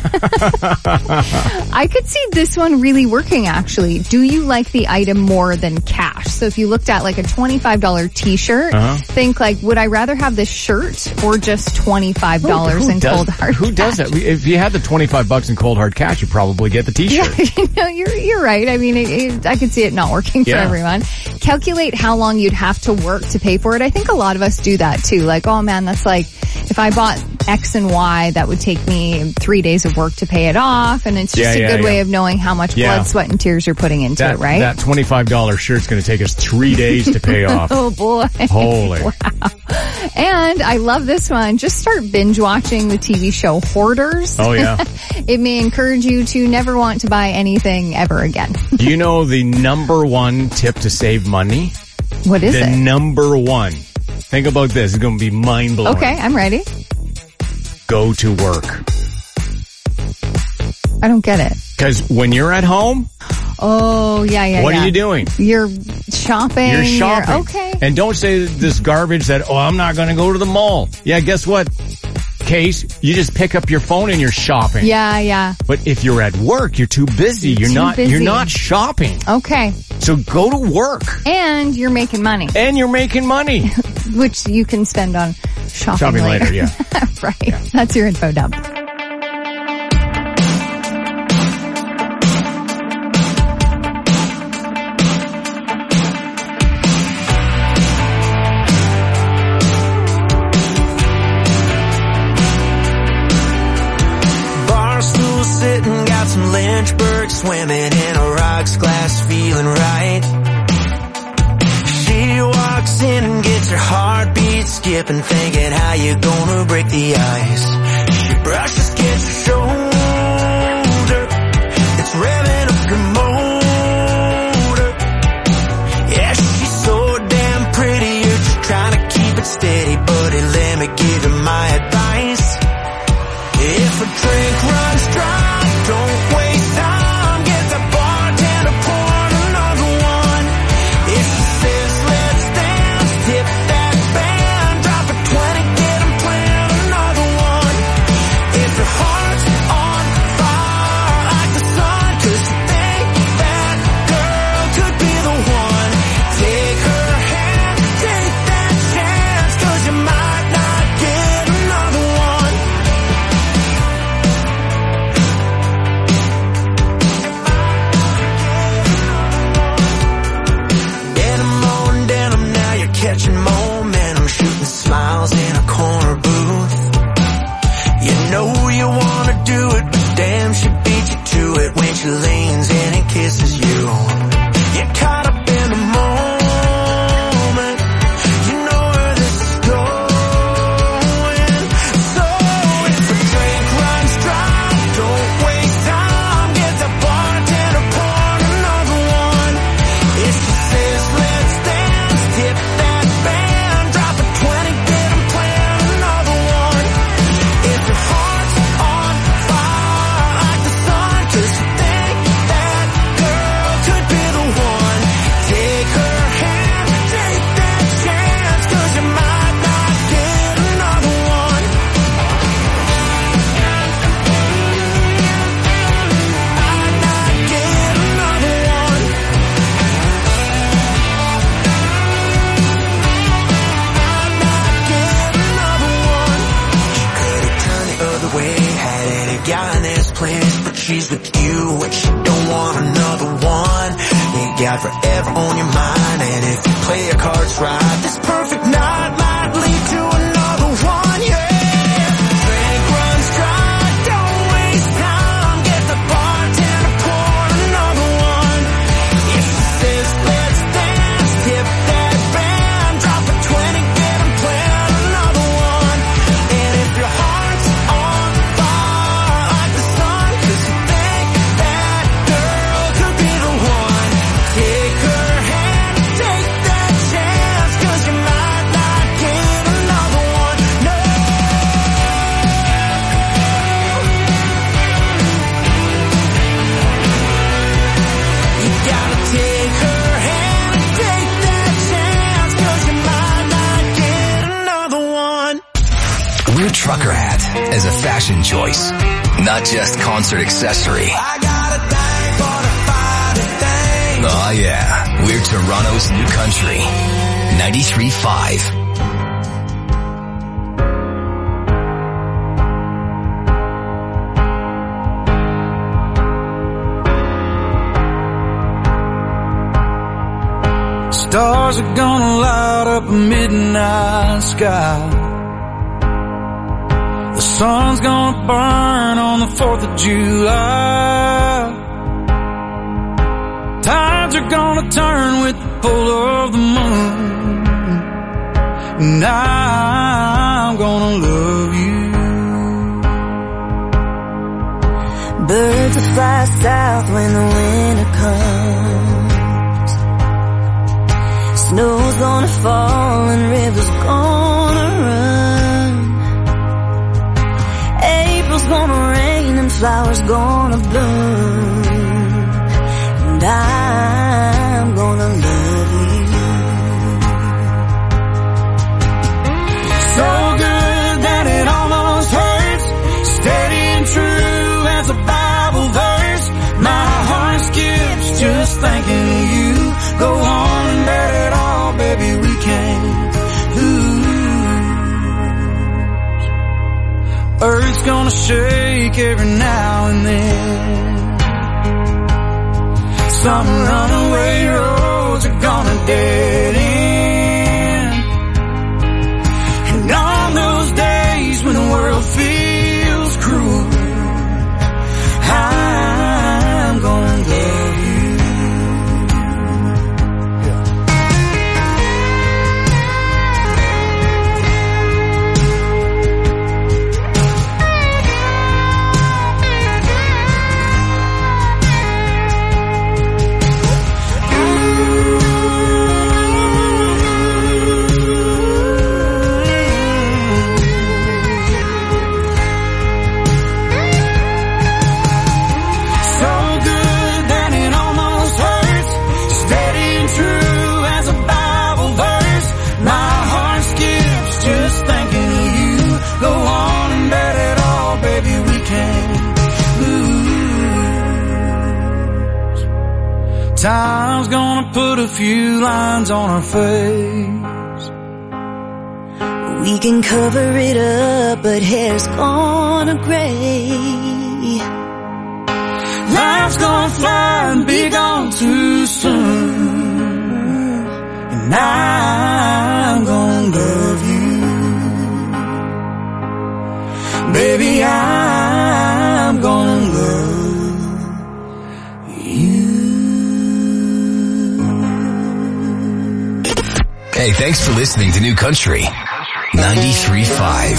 Speaker 2: I could see this one really working, actually. Do you like the item more than cash? So if you looked at like a $25 t-shirt, think like, would I rather have this shirt or just $25 in cold hard
Speaker 1: Who does that? If you had the $25 in cold hard cash, you probably get the t-shirt.
Speaker 2: Yeah, you're right. I mean, I could see it not working for everyone. Calculate how long you'd have to work to pay for it. I think a lot of us do that too. Like, oh man, that's like, if I bought X and Y, that would take me 3 days of work to pay it off. And it's just a good way of knowing how much blood, sweat, and tears you're putting into it, right?
Speaker 1: That $25 shirt's going to take us 3 days to pay off.
Speaker 2: Oh boy.
Speaker 1: Holy.
Speaker 2: Wow. And I love this one. Just start binge watching the TV show Hoarders.
Speaker 1: Oh yeah.
Speaker 2: It may encourage you to never want to buy anything ever again.
Speaker 1: Do you know the number one tip to save money?
Speaker 2: What is it?
Speaker 1: The number one. Think about this. It's going to be mind-blowing.
Speaker 2: Okay, I'm ready.
Speaker 1: Go to work.
Speaker 2: I don't get it.
Speaker 1: Because when you're at home...
Speaker 2: Oh, yeah.
Speaker 1: What are you doing?
Speaker 2: You're shopping.
Speaker 1: You're shopping.
Speaker 2: Okay.
Speaker 1: And don't say this garbage that, I'm not going to go to the mall. Yeah, guess what? Case, you just pick up your phone and you're shopping.
Speaker 2: Yeah.
Speaker 1: But if you're at work, you're too busy. You're not shopping.
Speaker 2: Okay.
Speaker 1: So go to work.
Speaker 2: And you're making money. Which you can spend on shopping
Speaker 1: later, yeah.
Speaker 2: Right. Yeah. That's your info dump.
Speaker 6: Sitting, got some Lynchburg, swimming in a rocks glass, feeling right. She walks in and gets her heartbeat skipping, thinking how you gonna break the ice. She brushes against her shoulder, it's revving up her motor. Yeah, she's so damn pretty, you're just trying to keep it steady, buddy, let me give you my advice. If a drink runs dry, don't waste time, get the bartender pouring another one. If she says let's dance, tip that band, drop a 20, get 'em playing another one. If your heart's on fire, I plans, but she's with you and she don't want another one. You got forever on your mind, and if you play your cards right, this perfect night might lead to another one, yeah. Drink runs dry, don't waste time, get the bartender pour another one. If she says let's dance, tip that band, drop a 20, get 'em playing another one. And if your heart's on fire like the sun, 'cause you think that girl could be the one, take her hand, take that chance, 'cause you might not get another one. No. You gotta take her hand and take that chance, 'cause you might not get another one.
Speaker 5: We're Trucker Hat as a fashion choice, not just concert accessory. Oh yeah, we're Toronto's new country. 93.5.
Speaker 16: Stars are gonna light up a midnight sky. The sun's gonna burn on the 4th of July. Tides are gonna turn with the pull of the moon. And I'm gonna love you.
Speaker 6: Birds will fly south when the winter comes. Snow's gonna fall and rivers gonna run. April's gonna rain and flowers gonna bloom. And I'm gonna love you. So good that it almost hurts. Steady and true as a Bible verse. My heart skips just thinking of you. Go on and bet it all, baby, we can't lose. Earth's gonna shake every now and then. Some runaway roads are gonna dead end. And on those days when the world feels cruel, I'm gonna love you. Time's gonna put a few lines on our face. We can cover it up, but hair's gonna gray. Life's gonna fly and be gone too soon. And I'm gonna love you. Baby, I'm gonna love you.
Speaker 5: Hey, thanks for listening to New Country 93.5.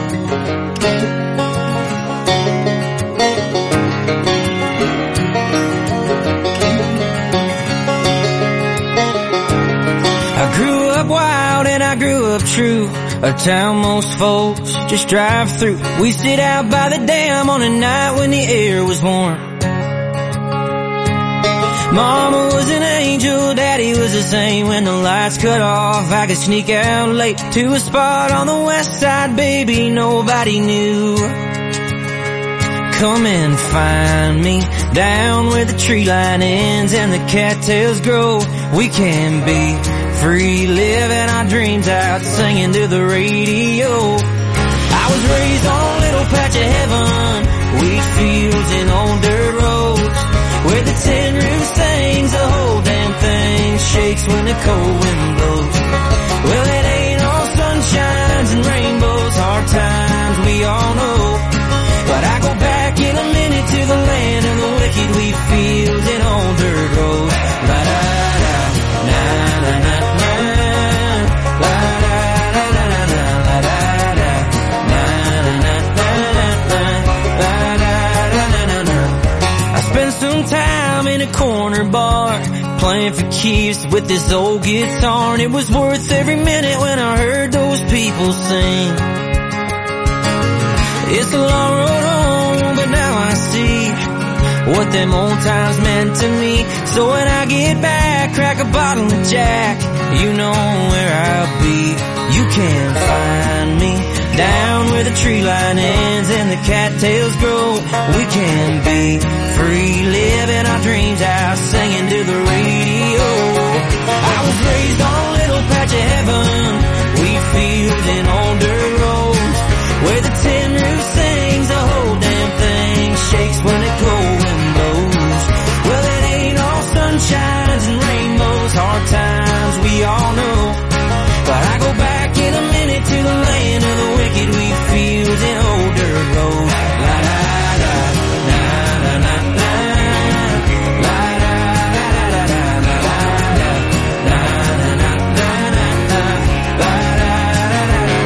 Speaker 16: I grew up wild and I grew up true. A town most folks just drive through. We sit out by the dam on a night when the air was warm. Mama was an angel, Daddy was the same. When the lights cut off, I could sneak out late to a spot on the west side, baby, nobody knew. Come and find me down where the tree line ends and the cattails grow. We can be free, living our dreams out, singing to the radio. I was raised on a little patch of heaven. We'd fields and old dirt roads, where the tin roof sings, the whole damn thing shakes when the cold wind blows. Well, it ain't all sunshines and rainbows, hard times we all know. But I go back in a minute to the land of the wicked, wheat fields and old dirt roads. La da da, na na na na, la da da da da da, la da da, na na na na na, la da da da da da. I spent some time in a corner bar, playing for keeps with this old guitar, and it was worth every minute when I heard those people sing. It's a long road home, but now I see what them old times meant to me. So when I get back, crack a bottle of Jack, you know where I'll be. You can find me down where the tree line ends and the cattails grow. We can be free, living our dreams out, singing to the radio. I was raised on a little patch of heaven, wheat fields and old dirt roads, where the tin roof sings, the whole damn thing shakes when the cold wind blows. Well, it ain't all sunshines and rainbows, hard times we all know. But I go back in a minute to the land of the wicked, wheat fields and old dirt roads. La da da, na na na na, la da da da da, la da da, na na na na na, la da da da da.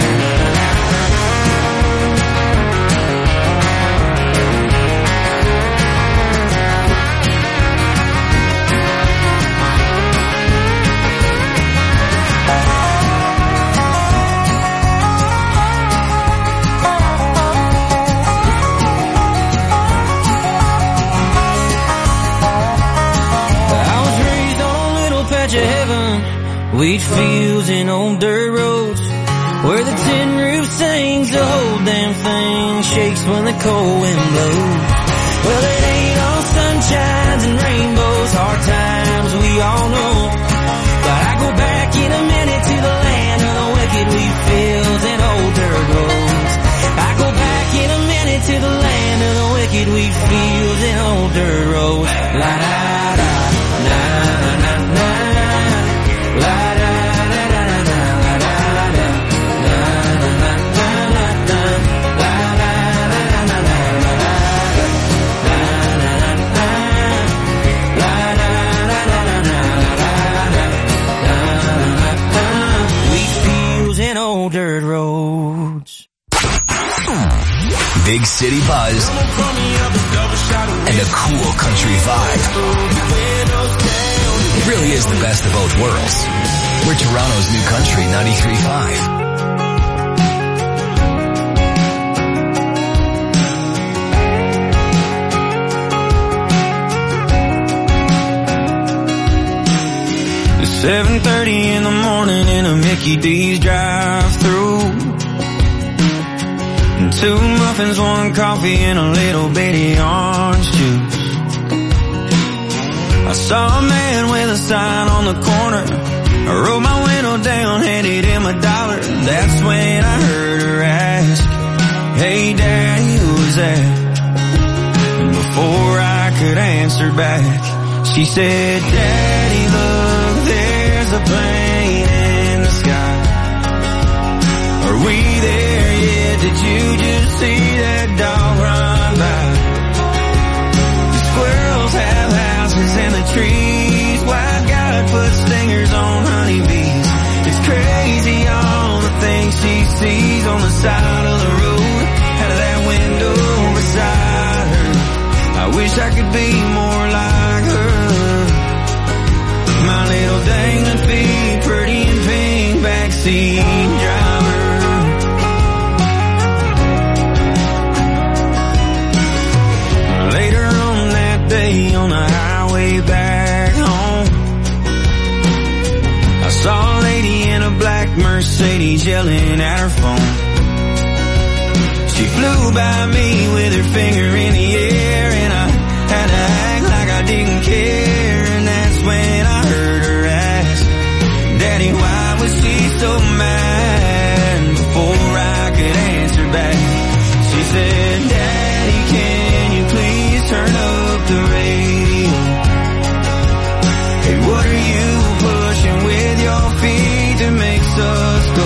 Speaker 16: Wheat fields and old dirt roads, where the tin roof sings, the whole damn thing shakes when the cold wind blows. Well, it ain't all sunshines and rainbows, hard times we all know. But I go back in a minute to the land of the wicked, wheat fields and old dirt roads. I go back in a minute to the land of the wicked, wheat fields and old dirt roads. La da da, na na na na, la da. Dirt roads.
Speaker 5: Big city buzz and a cool country vibe. It really is the best of both worlds. We're Toronto's new country 93.5.
Speaker 16: It's 7:30 in the morning in a Mickey D's drive-thru. And 2 muffins, 1 coffee, and a little bitty orange juice. I saw a man with a sign on the corner. I rolled my window down, handed him $1. That's when I heard her ask, "Hey Daddy, who's that?" And before I could answer back, she said, "Daddy, look, there's a plane in the sky. Are we there yet? Did you just see that dog run by? The squirrels have houses in the trees. White God put stingers on honeybees. It's crazy all the things she sees on the side of the road, out of that window beside her. I wish I could be more like her. My little dangling feet, pretty and pink, backseat driver." Later on that day on the highway back home, I saw a lady in a black Mercedes yelling at her phone. She flew by me with her finger in the air, and I had to act like I didn't care. And that's when I heard her ask, "Daddy, why was she so mad?" Before I could answer back, she said, "Daddy, can you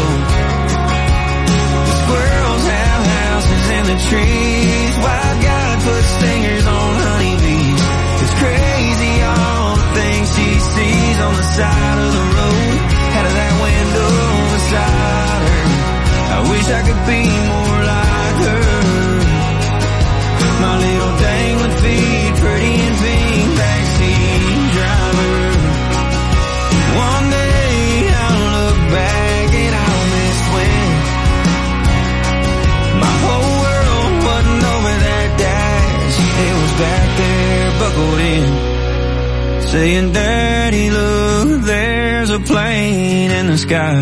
Speaker 16: The squirrels have houses in the trees. Wild God puts stingers on honeybees. It's crazy all the things she sees on the side of the road, out of that window beside her. I wish I could be more like her. My little dangling feet, pretty and pink, backseat driver. One day I'll look back and I'll miss when my whole world wasn't over that dash. It was back there buckled in, saying, Daddy, look, there's a plane in the sky.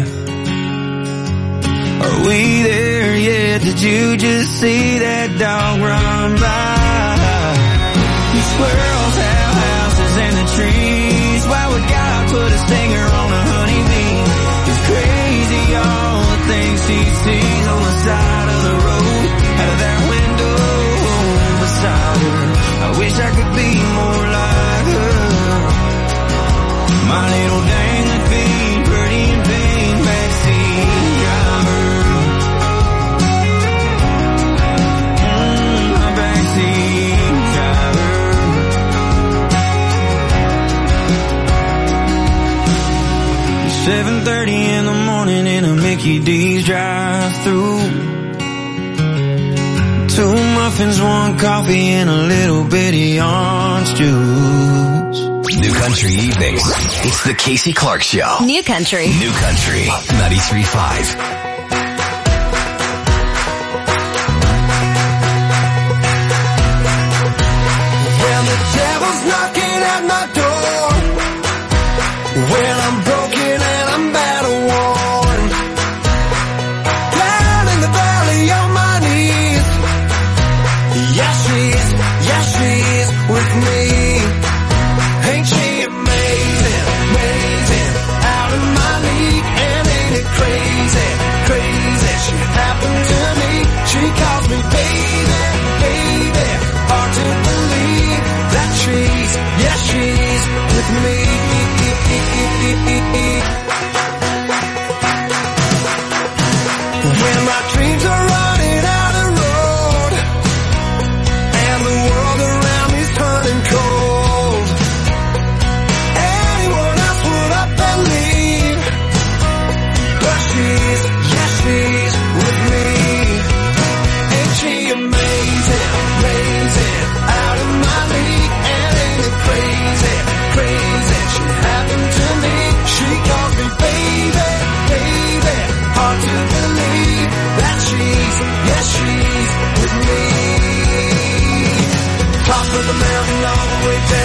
Speaker 16: Are we there yet? Did you just see that dog run by? The squirrels have houses in the trees. Why would God put a stinger on a honeybee? It's crazy all the things she sees on the side of the road, out of that window beside her. I wish I could be more like her. My little dangling feet, pretty and pink, backseat driver. My backseat driver. 7:30 in the morning in a Mickey D's drive-thru. 2 muffins, 1 coffee, and a little bitty orange juice.
Speaker 5: New Country Evenings. It's the Casey Clark Show.
Speaker 12: New Country.
Speaker 5: New Country 93.5.
Speaker 6: Well, the devil's knocking at my door. Well, I'm broken and I'm battle worn. Down in the valley on my knees. Yes, she's with me. Ain't she amazing, amazing, out of my league, and ain't it crazy, crazy, she happened to me, she calls me baby, baby, hard to believe that she's with me. When my dreams are running out of road, and the world around me's turning cold, anyone else would up and leave, but she's with me. Ain't she amazing, amazing, out of my league, and ain't it crazy, crazy, she happened to me, she calls me baby, baby, hard to believe that she's with me. Top of the mountain all the way down.